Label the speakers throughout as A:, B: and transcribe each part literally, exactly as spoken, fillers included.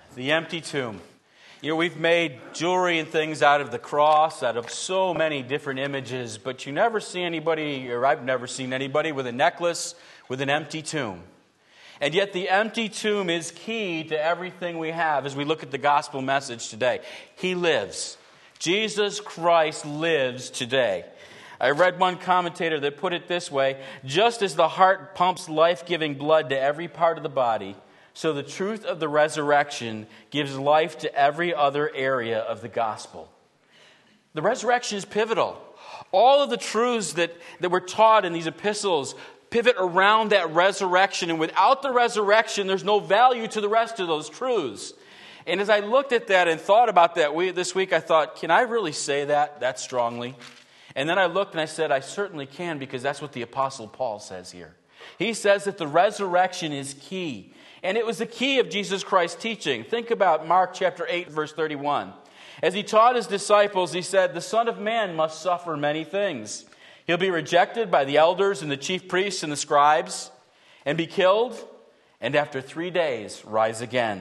A: The empty tomb. You know, we've made jewelry and things out of the cross, out of so many different images, but you never see anybody, or I've never seen anybody, with a necklace with an empty tomb. And yet the empty tomb is key to everything we have as we look at the gospel message today. He lives. Jesus Christ lives today. I read one commentator that put it this way: just as the heart pumps life-giving blood to every part of the body, so the truth of the resurrection gives life to every other area of the gospel. The resurrection is pivotal. All of the truths that, that were taught in these epistles pivot around that resurrection. And without the resurrection, there's no value to the rest of those truths. And as I looked at that and thought about that we, this week, I thought, can I really say that that strongly? And then I looked and I said, I certainly can, because that's what the Apostle Paul says here. He says that the resurrection is key. And it was the key of Jesus Christ's teaching. Think about Mark chapter eight, verse thirty-one. As he taught his disciples, he said, the Son of Man must suffer many things. He'll be rejected by the elders and the chief priests and the scribes, and be killed, and after three days rise again.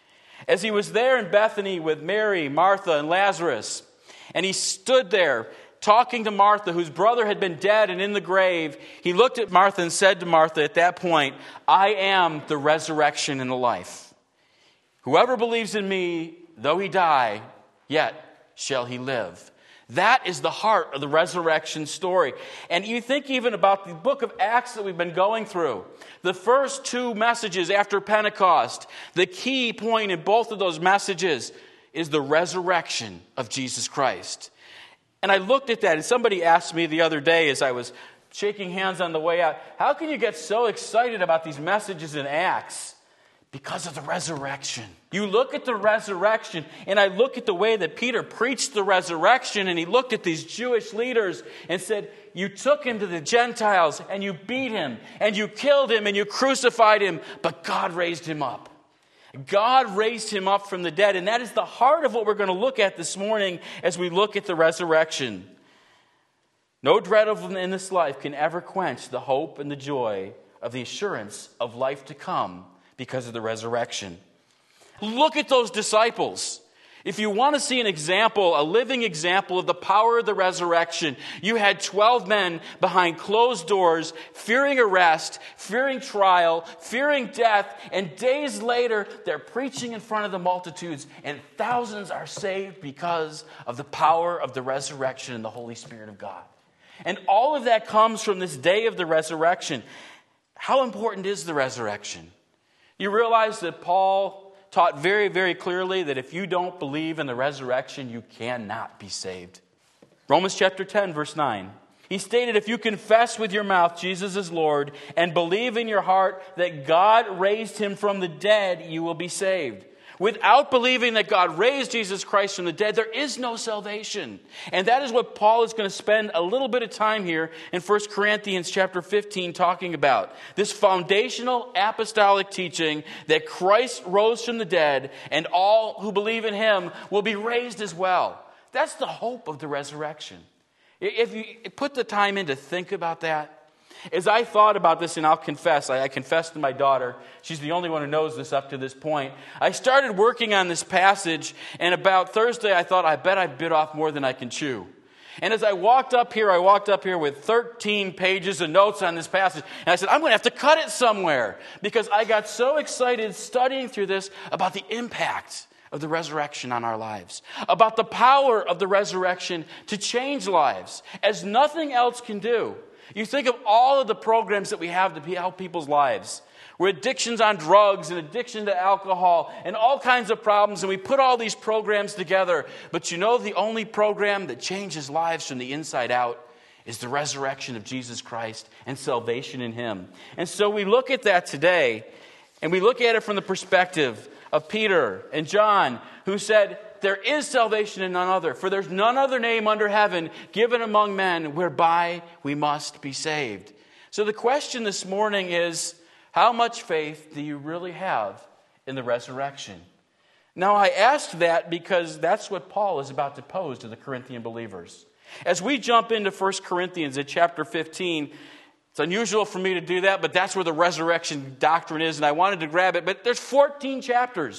A: As he was there in Bethany with Mary, Martha, and Lazarus, and he stood there talking to Martha, whose brother had been dead and in the grave, he looked at Martha and said to Martha at that point, I am the resurrection and the life. Whoever believes in me, though he die, yet shall he live. That is the heart of the resurrection story. And you think even about the book of Acts that we've been going through. The first two messages after Pentecost, the key point in both of those messages is the resurrection of Jesus Christ. And I looked at that, and somebody asked me the other day as I was shaking hands on the way out, how can you get so excited about these messages in Acts? Because of the resurrection. You look at the resurrection, and I look at the way that Peter preached the resurrection, and he looked at these Jewish leaders and said, you took him to the Gentiles, and you beat him, and you killed him, and you crucified him, but God raised him up. God raised him up from the dead, and that is the heart of what we're going to look at this morning as we look at the resurrection. No dread of in this life can ever quench the hope and the joy of the assurance of life to come because of the resurrection. Look at those disciples. If you want to see an example, a living example of the power of the resurrection, you had twelve men behind closed doors, fearing arrest, fearing trial, fearing death, and days later, they're preaching in front of the multitudes, and thousands are saved because of the power of the resurrection and the Holy Spirit of God. And all of that comes from this day of the resurrection. How important is the resurrection? You realize that Paul taught very, very clearly that if you don't believe in the resurrection, you cannot be saved. Romans chapter ten, verse nine. He stated, if you confess with your mouth Jesus is Lord and believe in your heart that God raised him from the dead, you will be saved. Without believing that God raised Jesus Christ from the dead, there is no salvation. And that is what Paul is going to spend a little bit of time here in First Corinthians chapter fifteen talking about. This foundational apostolic teaching that Christ rose from the dead and all who believe in him will be raised as well. That's the hope of the resurrection. If you put the time in to think about that, as I thought about this, and I'll confess, I, I confessed to my daughter, she's the only one who knows this up to this point. I started working on this passage, and about Thursday I thought, I bet I bit off more than I can chew. And as I walked up here, I walked up here with thirteen pages of notes on this passage, and I said, I'm going to have to cut it somewhere, because I got so excited studying through this about the impact of the resurrection on our lives, about the power of the resurrection to change lives, as nothing else can do. You think of all of the programs that we have to help people's lives. We're addictions on drugs and addiction to alcohol and all kinds of problems, and we put all these programs together. But you know the only program that changes lives from the inside out is the resurrection of Jesus Christ and salvation in him. And so we look at that today, and we look at it from the perspective of Peter and John, who said, there is salvation in none other, for there's none other name under heaven given among men whereby we must be saved. So the question this morning is, how much faith do you really have in the resurrection? Now, I asked that because that's what Paul is about to pose to the Corinthian believers. As we jump into First Corinthians at chapter fifteen, it's unusual for me to do that, but that's where the resurrection doctrine is, and I wanted to grab it. But there's fourteen chapters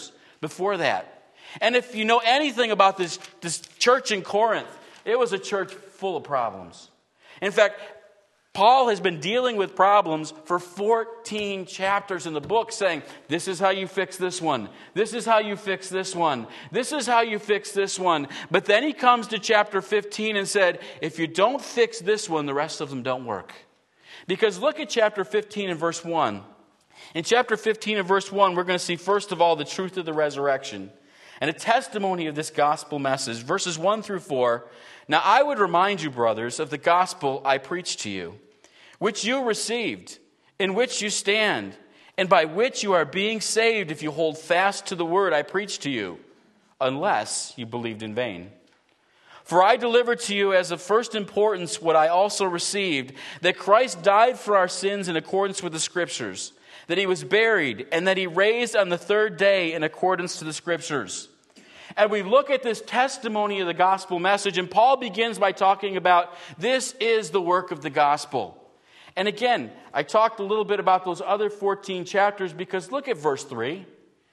A: before that. And if you know anything about this, this church in Corinth, it was a church full of problems. In fact, Paul has been dealing with problems for fourteen chapters in the book, saying, this is how you fix this one. This is how you fix this one. This is how you fix this one. But then he comes to chapter fifteen and said, if you don't fix this one, the rest of them don't work. Because look at chapter fifteen and verse one. In chapter fifteen and verse one, we're going to see, first of all, the truth of the resurrection and a testimony of this gospel message. Verses one through four. Now I would remind you, brothers, of the gospel I preached to you, which you received, in which you stand, and by which you are being saved if you hold fast to the word I preached to you, unless you believed in vain. For I delivered to you as of first importance what I also received, that Christ died for our sins in accordance with the Scriptures, that he was buried, and that he raised on the third day in accordance to the Scriptures. And we look at this testimony of the gospel message, and Paul begins by talking about this is the work of the gospel. And again, I talked a little bit about those other fourteen chapters because look at verse three.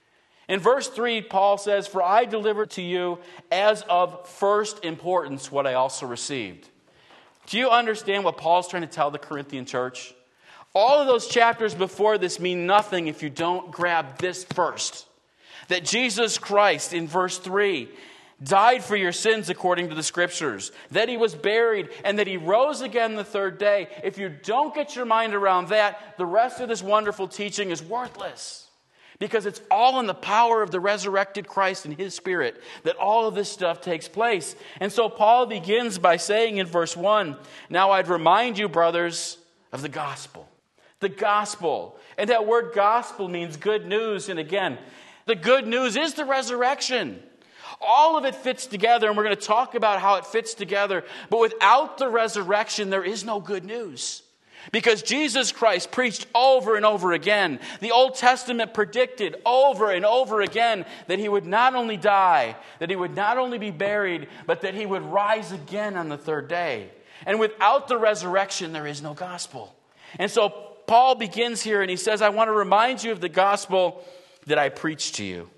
A: In verse three, Paul says, for I delivered to you as of first importance what I also received. Do you understand what Paul's trying to tell the Corinthian church? All of those chapters before this mean nothing if you don't grab this first. That Jesus Christ, in verse three, died for your sins according to the Scriptures, that he was buried, and that he rose again the third day. If you don't get your mind around that, the rest of this wonderful teaching is worthless. Because it's all in the power of the resurrected Christ and his Spirit that all of this stuff takes place. And so Paul begins by saying in verse one, now I'd remind you, brothers, of the gospel. The gospel. And that word gospel means good news. And again, the good news is the resurrection. All of it fits together, and we're going to talk about how it fits together. But without the resurrection, there is no good news. Because Jesus Christ preached over and over again. The Old Testament predicted over and over again that he would not only die, that he would not only be buried, but that he would rise again on the third day. And without the resurrection, there is no gospel. And so Paul begins here and he says, I want to remind you of the gospel that I preached to you.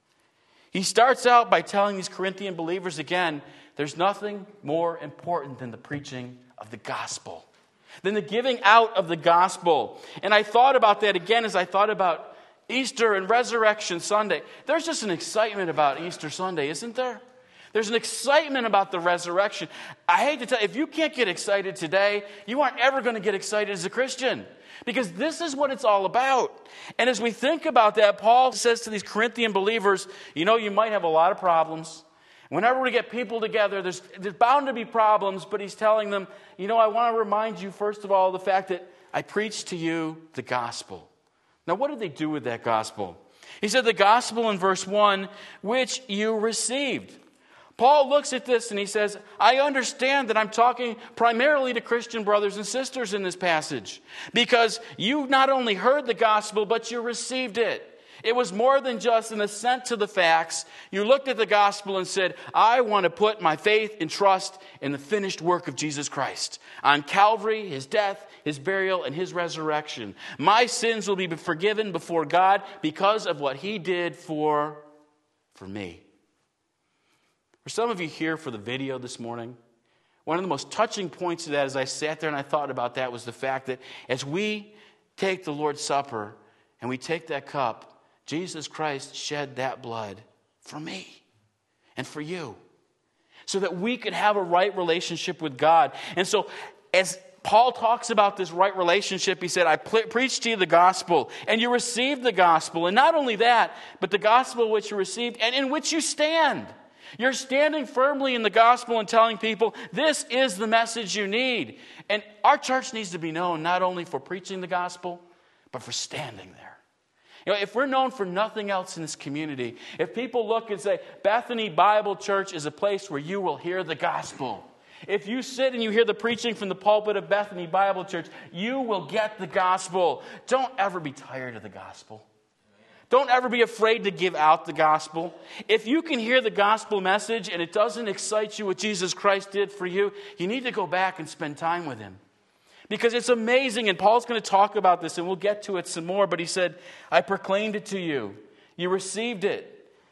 A: He starts out by telling these Corinthian believers again, there's nothing more important than the preaching of the gospel, than the giving out of the gospel. And I thought about that again as I thought about Easter and Resurrection Sunday. There's just an excitement about Easter Sunday, isn't there? There's an excitement about the resurrection. I hate to tell you, if you can't get excited today, you aren't ever going to get excited as a Christian. Because this is what it's all about. And as we think about that, Paul says to these Corinthian believers, you know, you might have a lot of problems. Whenever we get people together, there's, there's bound to be problems. But he's telling them, you know, I want to remind you, first of all, the fact that I preached to you the gospel. Now, what did they do with that gospel? He said the gospel in verse one, which you received. Paul looks at this and he says, I understand that I'm talking primarily to Christian brothers and sisters in this passage. Because you not only heard the gospel, but you received it. It was more than just an assent to the facts. You looked at the gospel and said, I want to put my faith and trust in the finished work of Jesus Christ. On Calvary, his death, his burial, and his resurrection. My sins will be forgiven before God because of what he did for, for me. For some of you here for the video this morning, one of the most touching points of that as I sat there and I thought about that was the fact that as we take the Lord's Supper and we take that cup, Jesus Christ shed that blood for me and for you so that we could have a right relationship with God. And so as Paul talks about this right relationship, he said, I pre- preached to you the gospel and you received the gospel. And not only that, but the gospel which you received and in which you stand. You're standing firmly in the gospel and telling people, this is the message you need. And our church needs to be known not only for preaching the gospel, but for standing there. You know, if we're known for nothing else in this community, if people look and say, Bethany Bible Church is a place where you will hear the gospel. If you sit and you hear the preaching from the pulpit of Bethany Bible Church, you will get the gospel. Don't ever be tired of the gospel. Don't ever be afraid to give out the gospel. If you can hear the gospel message and it doesn't excite you what Jesus Christ did for you, you need to go back and spend time with him. Because it's amazing, and Paul's going to talk about this, and we'll get to it some more, but he said, I proclaimed it to you. You received it.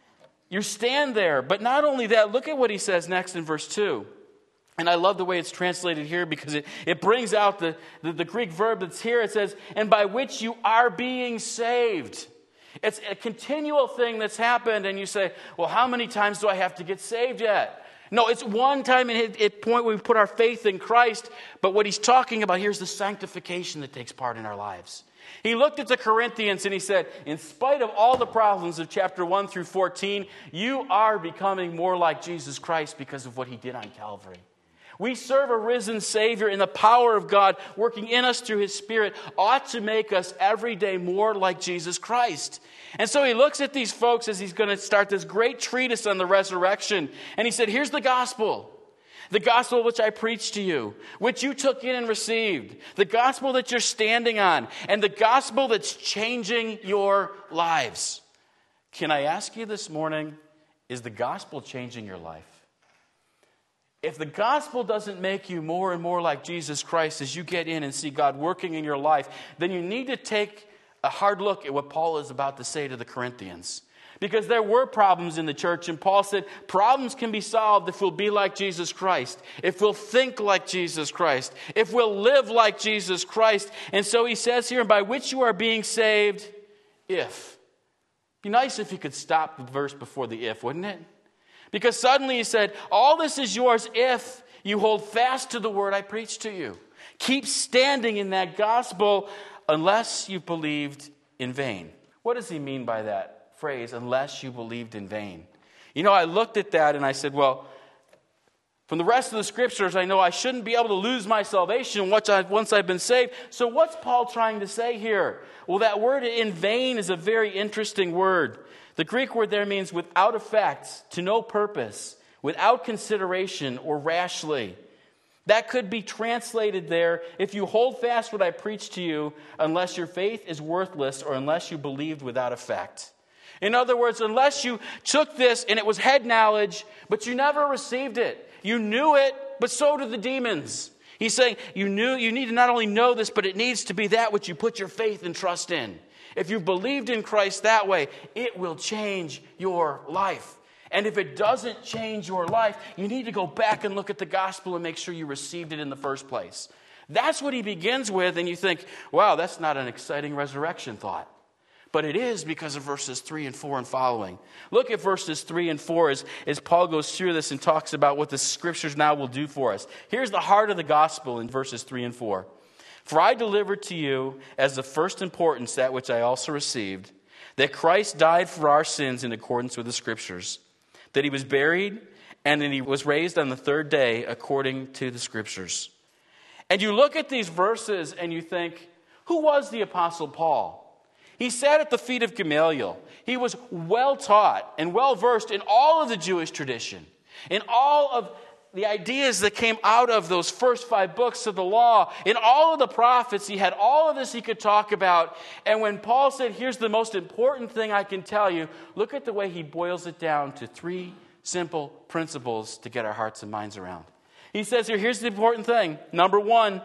A: You stand there. But not only that, look at what he says next in verse two. And I love the way it's translated here because it, it brings out the, the, the Greek verb that's here. It says, and by which you are being saved. It's a continual thing that's happened. And you say, well, how many times do I have to get saved yet? No, it's one time in a point where we put our faith in Christ. But what he's talking about here is the sanctification that takes part in our lives. He looked at the Corinthians and he said, in spite of all the problems of chapter one through fourteen, you are becoming more like Jesus Christ because of what he did on Calvary. We serve a risen Savior, and the power of God working in us through his Spirit ought to make us every day more like Jesus Christ. And so he looks at these folks as he's going to start this great treatise on the resurrection. And he said, here's the gospel. The gospel which I preached to you, which you took in and received. The gospel that you're standing on. And the gospel that's changing your lives. Can I ask you this morning, is the gospel changing your life? If the gospel doesn't make you more and more like Jesus Christ as you get in and see God working in your life, then you need to take a hard look at what Paul is about to say to the Corinthians. Because there were problems in the church, and Paul said problems can be solved if we'll be like Jesus Christ, if we'll think like Jesus Christ, if we'll live like Jesus Christ. And so he says here, by which you are being saved, if. Be nice if you could stop the verse before the if, wouldn't it? Because suddenly he said, all this is yours if you hold fast to the word I preached to you. Keep standing in that gospel unless you believed in vain. What does he mean by that phrase, unless you believed in vain? You know, I looked at that and I said, well, from the rest of the scriptures, I know I shouldn't be able to lose my salvation once I've, once I've been saved. So what's Paul trying to say here? Well, that word in vain is a very interesting word. The Greek word there means without effect, to no purpose, without consideration, or rashly. That could be translated there, if you hold fast what I preach to you, unless your faith is worthless or unless you believed without effect. In other words, unless you took this and it was head knowledge, but you never received it. You knew it, but so did the demons. He's saying you knew you need to not only know this, but it needs to be that which you put your faith and trust in. If you believed in Christ that way, it will change your life. And if it doesn't change your life, you need to go back and look at the gospel and make sure you received it in the first place. That's what he begins with, and you think, wow, that's not an exciting resurrection thought. But it is because of verses three and four and following. Look at verses three and four as, as Paul goes through this and talks about what the scriptures now will do for us. Here's the heart of the gospel in verses three and four. For I delivered to you as the first importance that which I also received, that Christ died for our sins in accordance with the Scriptures, that he was buried, and that he was raised on the third day according to the Scriptures. And you look at these verses and you think, who was the Apostle Paul? He sat at the feet of Gamaliel. He was well taught and well versed in all of the Jewish tradition, in all of the ideas that came out of those first five books of the law, in all of the prophets. He had all of this he could talk about. And when Paul said, here's the most important thing I can tell you, look at the way he boils it down to three simple principles to get our hearts and minds around. He says here, here's the important thing. Number one,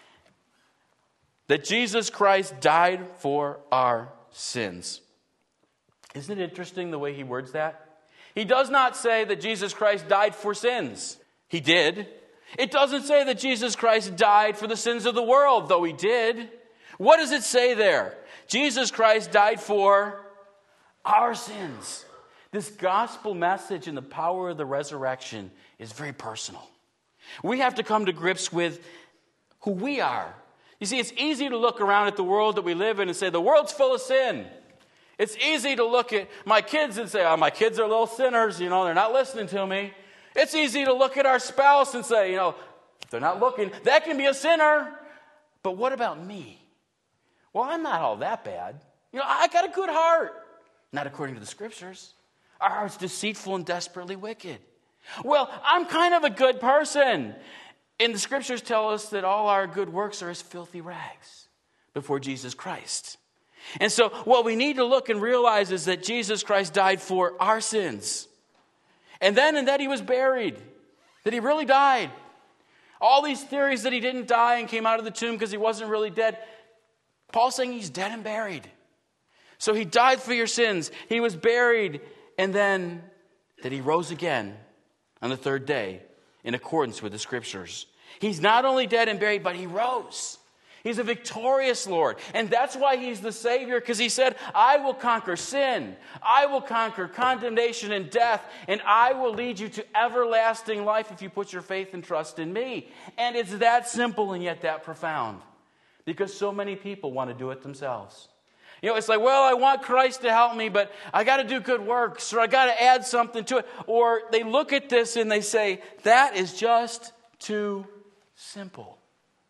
A: that Jesus Christ died for our sins. Isn't it interesting the way he words that? He does not say that Jesus Christ died for sins. He did. It doesn't say that Jesus Christ died for the sins of the world, though he did. What does it say there? Jesus Christ died for our sins. This gospel message and the power of the resurrection is very personal. We have to come to grips with who we are. You see, it's easy to look around at the world that we live in and say, the world's full of sin. It's easy to look at my kids and say, oh, my kids are little sinners, you know, they're not listening to me. It's easy to look at our spouse and say, you know, if they're not looking, that can be a sinner. But what about me? Well, I'm not all that bad. You know, I got a good heart. Not according to the Scriptures. Our heart's deceitful and desperately wicked. Well, I'm kind of a good person. And the Scriptures tell us that all our good works are as filthy rags before Jesus Christ. And so what we need to look and realize is that Jesus Christ died for our sins. And then and that he was buried. That he really died. All these theories that he didn't die and came out of the tomb because he wasn't really dead. Paul's saying he's dead and buried. So he died for your sins. He was buried. and then that he rose again on the third day in accordance with the Scriptures. He's not only dead and buried, but he rose. He's a victorious Lord. And that's why he's the Savior, because he said, I will conquer sin. I will conquer condemnation and death. And I will lead you to everlasting life if you put your faith and trust in me. And it's that simple and yet that profound. Because so many people want to do it themselves. You know, it's like, well, I want Christ to help me, but I got to do good works, or I got to add something to it. Or they look at this and they say, that is just too simple.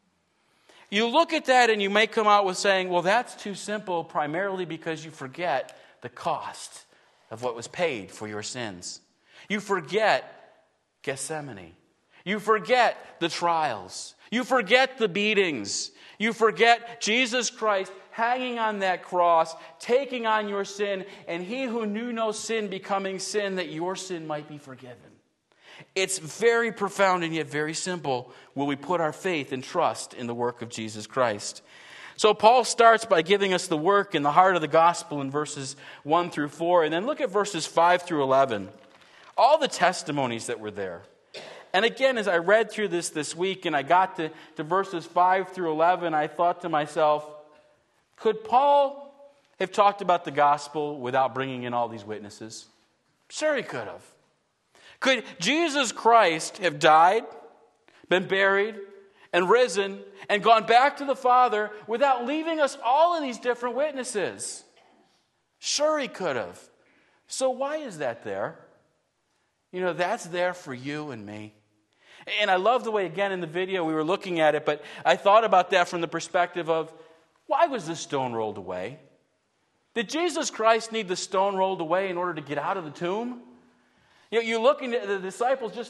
A: You look at that and you may come out with saying, well, that's too simple, primarily because you forget the cost of what was paid for your sins. You forget Gethsemane. You forget the trials. You forget the beatings. You forget Jesus Christ hanging on that cross, taking on your sin, and he who knew no sin becoming sin, that your sin might be forgiven. It's very profound and yet very simple when we put our faith and trust in the work of Jesus Christ. So Paul starts by giving us the work in the heart of the gospel in verses one through four, and then look at verses five through eleven. All the testimonies that were there. And again, as I read through this this week and I got to, to verses five through eleven, I thought to myself, could Paul have talked about the gospel without bringing in all these witnesses? Sure, he could have. Could Jesus Christ have died, been buried, and risen, and gone back to the Father without leaving us all of these different witnesses? Sure, he could have. So why is that there? You know, that's there for you and me. And I love the way, again, in the video we were looking at it, but I thought about that from the perspective of, why was this stone rolled away? Did Jesus Christ need the stone rolled away in order to get out of the tomb? You know, you're looking at the disciples just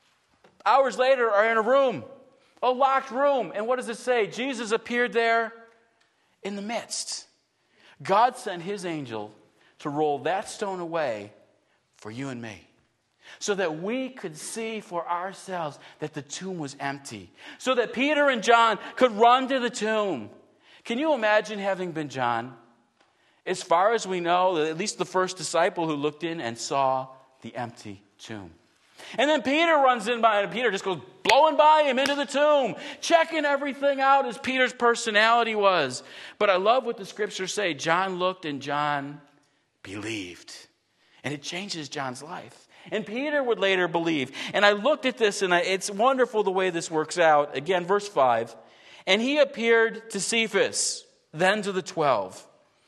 A: hours later are in a room, a locked room. And what does it say? Jesus appeared there in the midst. God sent his angel to roll that stone away for you and me, so that we could see for ourselves that the tomb was empty, so that Peter and John could run to the tomb. Can you imagine having been John? As far as we know, at least the first disciple who looked in and saw the empty tomb. And then Peter runs in by, and Peter just goes blowing by him into the tomb, checking everything out as Peter's personality was. But I love what the scriptures say. John looked and John believed. And it changes John's life. And Peter would later believe. And I looked at this, and I, it's wonderful the way this works out. Again, verse five. And he appeared to Cephas, then to the twelve.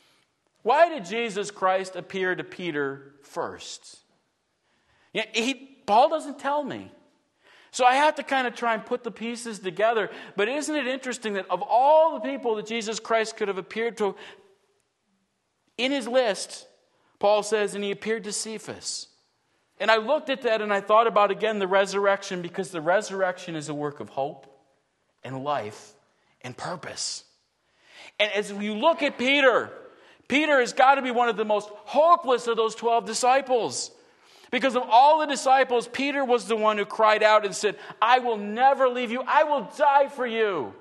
A: Why did Jesus Christ appear to Peter first? Yeah, he, Paul doesn't tell me. So I have to kind of try and put the pieces together. But isn't it interesting that of all the people that Jesus Christ could have appeared to, in his list, Paul says, and he appeared to Cephas. And I looked at that and I thought about, again, the resurrection, because the resurrection is a work of hope and life and purpose. And as you look at Peter, Peter has got to be one of the most hopeless of those twelve disciples. Because of all the disciples, Peter was the one who cried out and said, I will never leave you. I will die for you.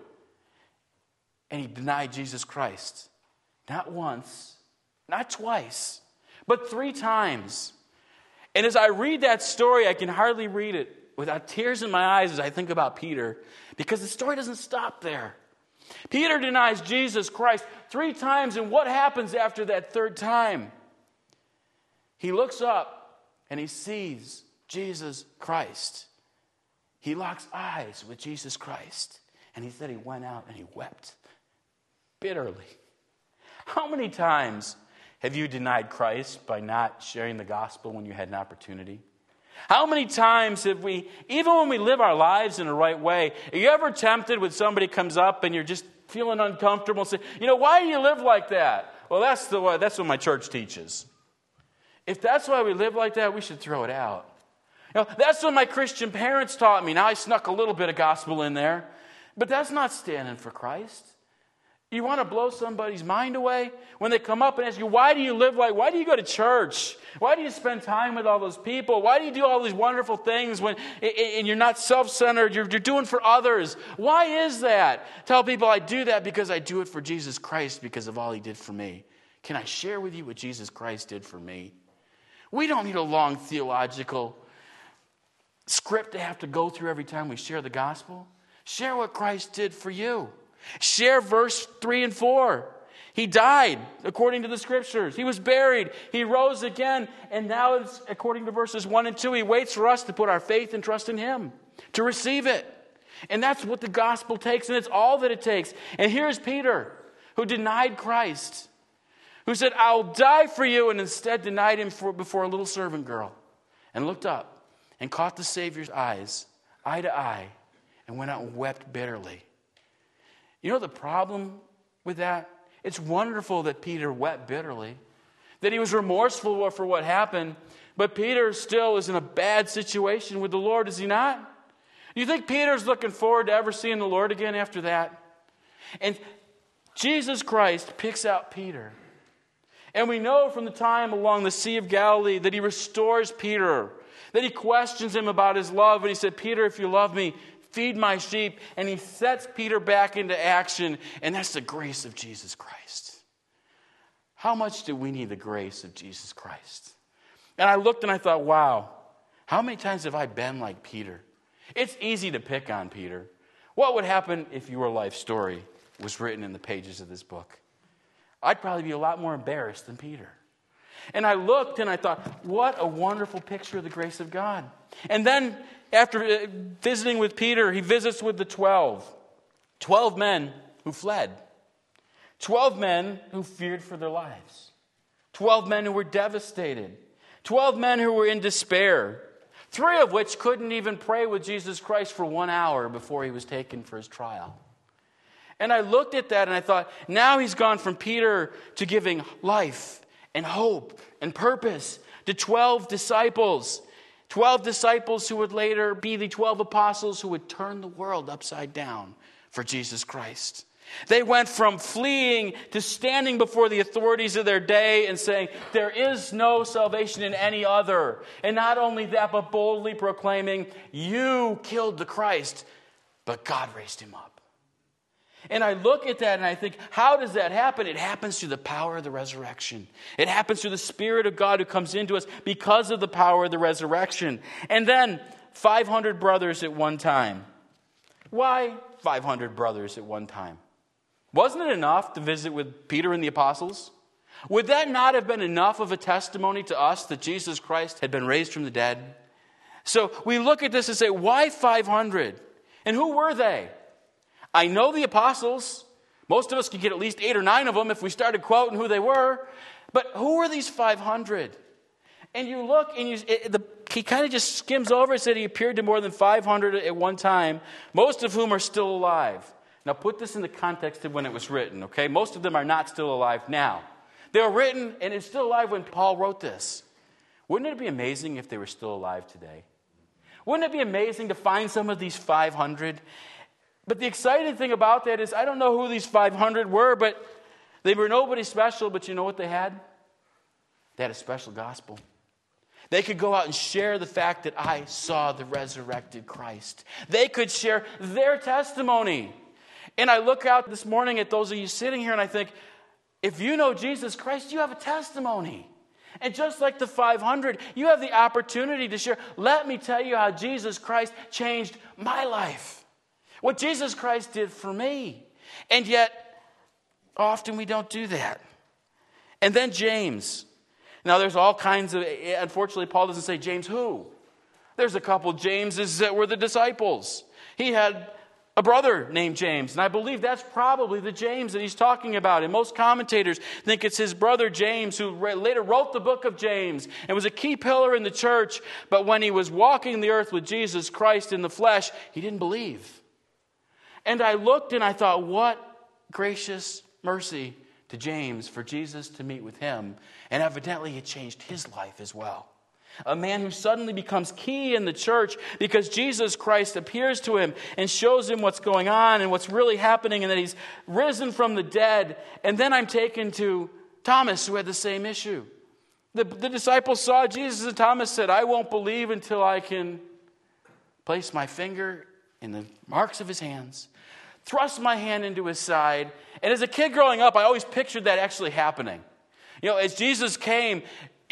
A: And he denied Jesus Christ. Not once, not twice, but three times. And as I read that story, I can hardly read it without tears in my eyes as I think about Peter, because the story doesn't stop there. Peter denies Jesus Christ three times, and what happens after that third time? He looks up and he sees Jesus Christ. He locks eyes with Jesus Christ. And he said he went out and he wept bitterly. How many times have you denied Christ by not sharing the gospel when you had an opportunity? How many times have we, even when we live our lives in the right way, are you ever tempted when somebody comes up and you're just feeling uncomfortable and say, you know, why do you live like that? Well, that's the way, that's what my church teaches. If that's why we live like that, we should throw it out. You know, that's what my Christian parents taught me. Now I snuck a little bit of gospel in there, but that's not standing for Christ. You want to blow somebody's mind away? When they come up and ask you, why do you live like, why do you go to church? Why do you spend time with all those people? Why do you do all these wonderful things when and you're not self-centered, you're, you're doing for others? Why is that? Tell people I do that because I do it for Jesus Christ because of all he did for me. Can I share with you what Jesus Christ did for me?
B: We don't need a long theological script to have to go through every time we share the gospel. Share what Christ did for you. Share verse three and four. He died according to the scriptures. He was buried. He rose again. And now, it's, according to verses one and two, he waits for us to put our faith and trust in him, to receive it. And that's what the gospel takes, and it's all that it takes. And here's Peter, who denied Christ, who said, I'll die for you, and instead denied him for, before a little servant girl, and looked up and caught the Savior's eyes, eye to eye, and went out and wept bitterly. You know the problem with that? It's wonderful that Peter wept bitterly, that he was remorseful for what happened, but Peter still is in a bad situation with the Lord, is he not? Do you think Peter's looking forward to ever seeing the Lord again after that? And Jesus Christ picks out Peter. And we know from the time along the Sea of Galilee that he restores Peter, that he questions him about his love. And he said, Peter, if you love me, feed my sheep. And he sets Peter back into action. And that's the grace of Jesus Christ. How much do we need the grace of Jesus Christ? And I looked and I thought, wow, how many times have I been like Peter? It's easy to pick on Peter. What would happen if your life story was written in the pages of this book? I'd probably be a lot more embarrassed than Peter. And I looked and I thought, what a wonderful picture of the grace of God. And then after visiting with Peter, he visits with the twelve. Twelve men who fled. Twelve men who feared for their lives. Twelve men who were devastated. Twelve men who were in despair. Three of which couldn't even pray with Jesus Christ for one hour before he was taken for his trial. And I looked at that and I thought, now he's gone from Peter to giving life and hope and purpose to twelve disciples. Twelve disciples who would later be the twelve apostles who would turn the world upside down for Jesus Christ. They went from fleeing to standing before the authorities of their day and saying, there is no salvation in any other. And not only that, but boldly proclaiming, you killed the Christ, but God raised him up. And I look at that and I think, how does that happen? It happens through the power of the resurrection. It happens through the Spirit of God who comes into us because of the power of the resurrection. And then five hundred brothers at one time. Why five hundred brothers at one time? Wasn't it enough to visit with Peter and the apostles? Would that not have been enough of a testimony to us that Jesus Christ had been raised from the dead? So we look at this and say, why five hundred? And who were they? I know the apostles. Most of us could get at least eight or nine of them if we started quoting who they were. But who were these five hundred? And you look and you, it, the, he kind of just skims over and said he appeared to more than five hundred at one time, most of whom are still alive. Now put this in the context of when it was written, okay? Most of them are not still alive now. They were written and it's still alive when Paul wrote this. Wouldn't it be amazing if they were still alive today? Wouldn't it be amazing to find some of these five hundred? But the exciting thing about that is I don't know who these five hundred were, but they were nobody special, but you know what they had? They had a special gospel. They could go out and share the fact that I saw the resurrected Christ. They could share their testimony. And I look out this morning at those of you sitting here and I think, if you know Jesus Christ, you have a testimony. And just like the five hundred, you have the opportunity to share. Let me tell you how Jesus Christ changed my life. What Jesus Christ did for me. And yet, often we don't do that. And then James. Now there's all kinds of, unfortunately Paul doesn't say James who. There's a couple Jameses that were the disciples. He had a brother named James, and I believe that's probably the James that he's talking about. And most commentators think it's his brother James who later wrote the book of James and was a key pillar in the church. But when he was walking the earth with Jesus Christ in the flesh, he didn't believe. And I looked and I thought, what gracious mercy to James for Jesus to meet with him. And evidently it changed his life as well. A man who suddenly becomes key in the church because Jesus Christ appears to him and shows him what's going on and what's really happening and that he's risen from the dead. And then I'm taken to Thomas, who had the same issue. The, the disciples saw Jesus and Thomas said, I won't believe until I can place my finger in the marks of his hands, thrust my hand into his side. And as a kid growing up, I always pictured that actually happening. You know, as Jesus came,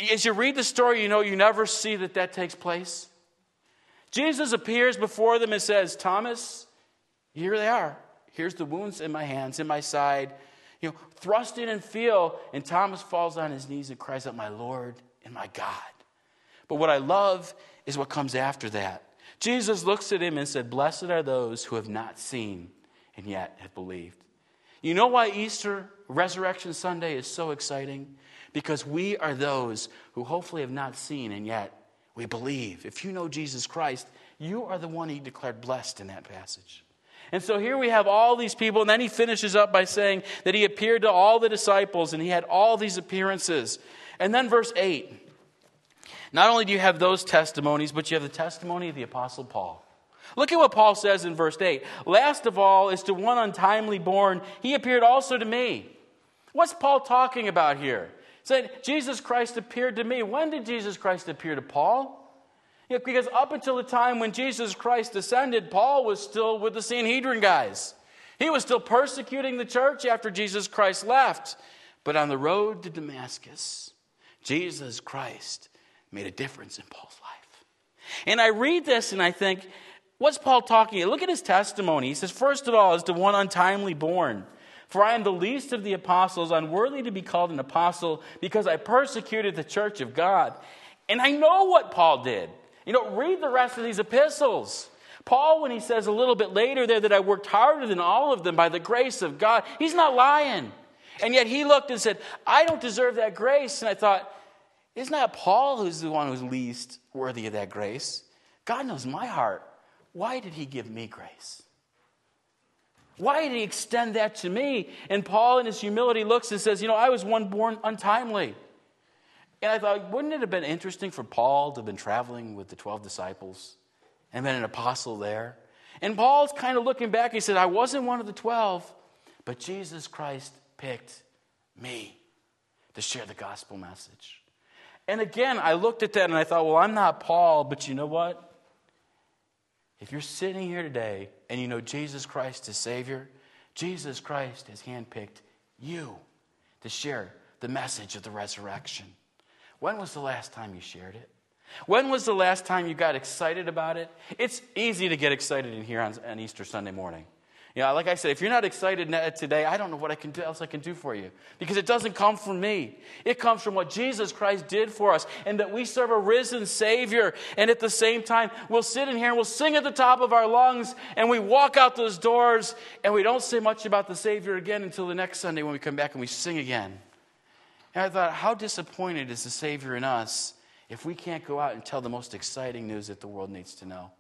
B: as you read the story, you know you never see that that takes place. Jesus appears before them and says, Thomas, here they are. Here's the wounds in my hands, in my side. You know, thrust in and feel. And Thomas falls on his knees and cries out, my Lord and my God. But what I love is what comes after that. Jesus looks at him and said, blessed are those who have not seen and yet have believed. You know why Easter, Resurrection Sunday is so exciting? Because we are those who hopefully have not seen and yet we believe. If you know Jesus Christ, you are the one he declared blessed in that passage. And so here we have all these people, and then he finishes up by saying that he appeared to all the disciples, and he had all these appearances. And then verse eight. Not only do you have those testimonies, but you have the testimony of the Apostle Paul. Look at what Paul says in verse eight. Last of all, is to one untimely born, he appeared also to me. What's Paul talking about here? He said, Jesus Christ appeared to me. When did Jesus Christ appear to Paul? Yeah, because up until the time when Jesus Christ ascended, Paul was still with the Sanhedrin guys. He was still persecuting the church after Jesus Christ left. But on the road to Damascus, Jesus Christ made a difference in Paul's life. And I read this and I think, what's Paul talking about? Look at his testimony. He says, first of all, is to one untimely born. For I am the least of the apostles, unworthy to be called an apostle, because I persecuted the church of God. And I know what Paul did. You know, read the rest of these epistles. Paul, when he says a little bit later there that I worked harder than all of them by the grace of God, he's not lying. And yet he looked and said, I don't deserve that grace. And I thought, isn't that Paul who's the one who's least worthy of that grace? God knows my heart. Why did he give me grace? Why did he extend that to me? And Paul in his humility looks and says, you know, I was one born untimely. And I thought, wouldn't it have been interesting for Paul to have been traveling with the twelve disciples and been an apostle there? And Paul's kind of looking back. He said, I wasn't one of the twelve, but Jesus Christ picked me to share the gospel message. And again, I looked at that and I thought, well, I'm not Paul, but you know what? If you're sitting here today and you know Jesus Christ is Savior, Jesus Christ has handpicked you to share the message of the resurrection. When was the last time you shared it? When was the last time you got excited about it? It's easy to get excited in here on, on Easter Sunday morning. You know, like I said, if you're not excited today, I don't know what I can do, else I can do for you. Because it doesn't come from me. It comes from what Jesus Christ did for us. And that we serve a risen Savior. And at the same time, we'll sit in here and we'll sing at the top of our lungs. And we walk out those doors. And we don't say much about the Savior again until the next Sunday when we come back and we sing again. And I thought, how disappointed is the Savior in us if we can't go out and tell the most exciting news that the world needs to know?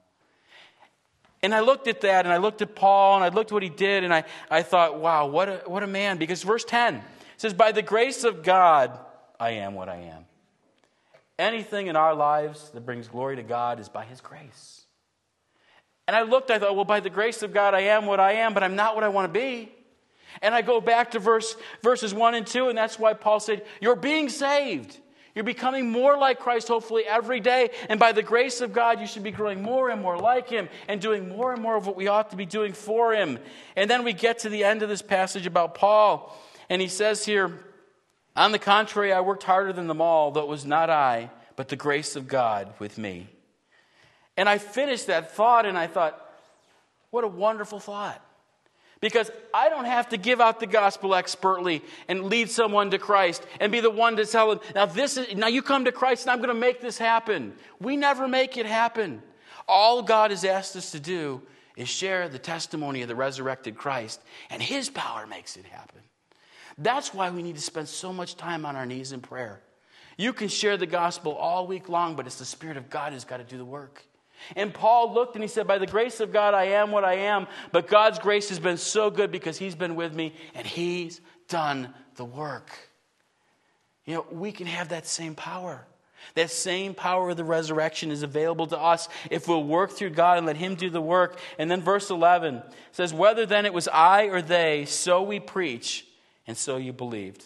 B: And I looked at that, and I looked at Paul, and I looked at what he did, and I, I thought, wow, what a, what a man. Because verse ten says, by the grace of God, I am what I am. Anything in our lives that brings glory to God is by his grace. And I looked, I thought, well, by the grace of God, I am what I am, but I'm not what I want to be. And I go back to verse verses one and two, and that's why Paul said, you're being saved. You're becoming more like Christ, hopefully, every day. And by the grace of God, you should be growing more and more like him and doing more and more of what we ought to be doing for him. And then we get to the end of this passage about Paul. And he says here, on the contrary, I worked harder than them all, though it was not I, but the grace of God with me. And I finished that thought, and I thought, what a wonderful thought. Because I don't have to give out the gospel expertly and lead someone to Christ and be the one to tell them, now this is now you come to Christ and I'm going to make this happen. We never make it happen. All God has asked us to do is share the testimony of the resurrected Christ, and his power makes it happen. That's why we need to spend so much time on our knees in prayer. You can share the gospel all week long, but it's the Spirit of God who's got to do the work. And Paul looked and he said, by the grace of God, I am what I am. But God's grace has been so good because he's been with me and he's done the work. You know, we can have that same power. That same power of the resurrection is available to us if we'll work through God and let him do the work. And then verse eleven says, whether then it was I or they, so we preach, and so you believed.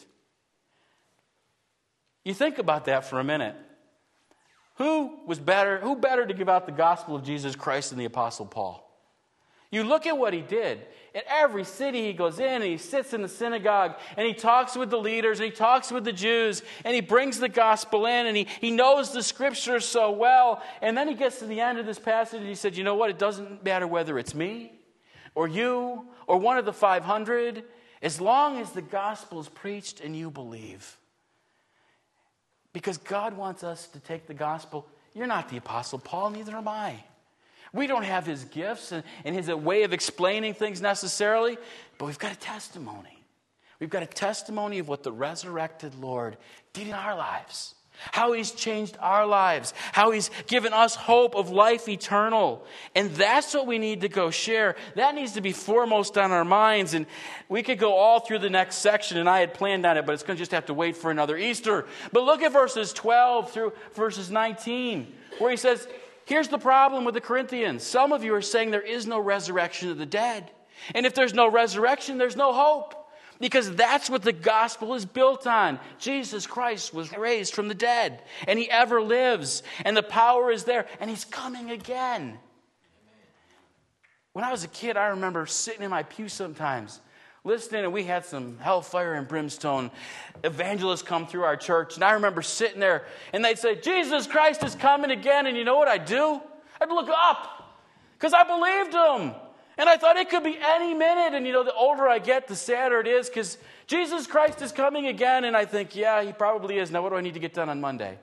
B: You think about that for a minute. Who was better, who better to give out the gospel of Jesus Christ than the Apostle Paul? You look at what he did. In every city he goes in and he sits in the synagogue and he talks with the leaders and he talks with the Jews and he brings the gospel in and he, he knows the scriptures so well. And then he gets to the end of this passage and he said, you know what? It doesn't matter whether it's me or you or one of the five hundred, as long as the gospel is preached and you believe. Because God wants us to take the gospel. You're not the Apostle Paul, neither am I. We don't have his gifts and, and his way of explaining things necessarily, but we've got a testimony. We've got a testimony of what the resurrected Lord did in our lives, how he's changed our lives, how he's given us hope of life eternal. And that's what we need to go share. That needs to be foremost on our minds. And we could go all through the next section, and I had planned on it, but it's going to just have to wait for another Easter. But look at verses twelve through verses nineteen, where he says, here's the problem with the Corinthians. Some of you are saying there is no resurrection of the dead. And if there's no resurrection, there's no hope. Because that's what the gospel is built on. Jesus Christ was raised from the dead. And he ever lives. And the power is there. And he's coming again. When I was a kid, I remember sitting in my pew sometimes, listening, and we had some hellfire and brimstone evangelists come through our church. And I remember sitting there, and they'd say, Jesus Christ is coming again. And you know what I'd do? I'd look up, because I believed him. And I thought it could be any minute. And you know, the older I get, the sadder it is, because Jesus Christ is coming again. And I think, yeah, he probably is. Now what do I need to get done on Monday?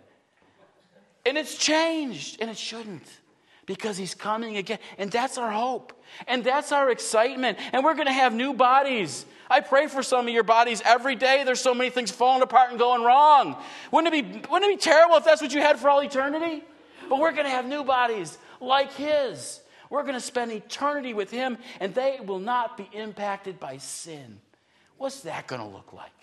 B: And it's changed, and it shouldn't. Because he's coming again. And that's our hope. And that's our excitement. And we're going to have new bodies. I pray for some of your bodies every day. There's so many things falling apart and going wrong. Wouldn't it be, wouldn't it be terrible if that's what you had for all eternity? But we're going to have new bodies like his. We're going to spend eternity with him, and they will not be impacted by sin. What's that going to look like?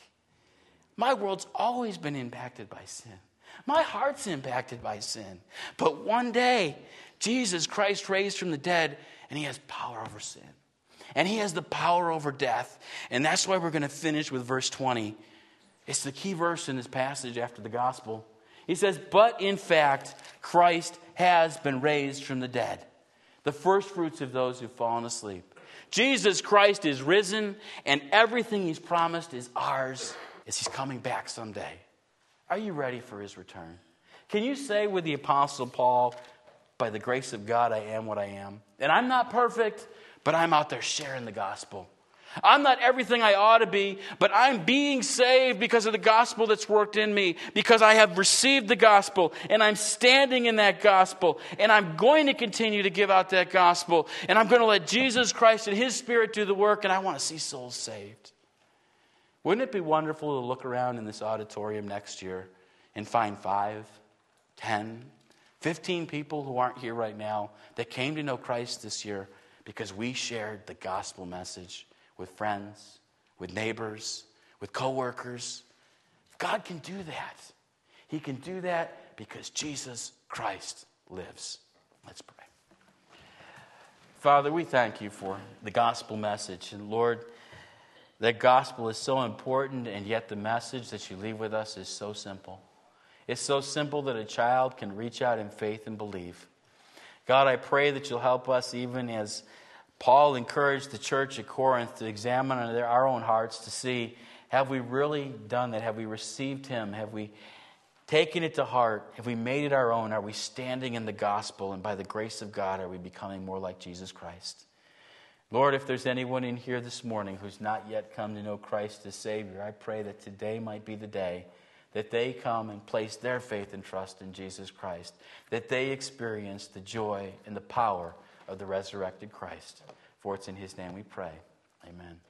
B: My world's always been impacted by sin. My heart's impacted by sin. But one day, Jesus Christ raised from the dead, and he has power over sin. And he has the power over death. And that's why we're going to finish with verse twenty. It's the key verse in this passage after the gospel. He says, but in fact, Christ has been raised from the dead, the first fruits of those who've fallen asleep. Jesus Christ is risen, and everything he's promised is ours as he's coming back someday. Are you ready for his return? Can you say with the Apostle Paul, by the grace of God, I am what I am? And I'm not perfect, but I'm out there sharing the gospel. I'm not everything I ought to be, but I'm being saved because of the gospel that's worked in me, because I have received the gospel, and I'm standing in that gospel, and I'm going to continue to give out that gospel, and I'm going to let Jesus Christ and his Spirit do the work, and I want to see souls saved. Wouldn't it be wonderful to look around in this auditorium next year and find five, ten, fifteen people who aren't here right now that came to know Christ this year because we shared the gospel message with friends, with neighbors, with coworkers? God can do that. He can do that because Jesus Christ lives. Let's pray. Father, we thank you for the gospel message. And Lord, that gospel is so important, and yet the message that you leave with us is so simple. It's so simple that a child can reach out in faith and believe. God, I pray that you'll help us, even as Paul encouraged the church at Corinth to examine our own hearts to see, have we really done that? Have we received him? Have we taken it to heart? Have we made it our own? Are we standing in the gospel? And by the grace of God, are we becoming more like Jesus Christ? Lord, if there's anyone in here this morning who's not yet come to know Christ as Savior, I pray that today might be the day that they come and place their faith and trust in Jesus Christ, that they experience the joy and the power of the resurrected Christ. For it's in his name we pray. Amen.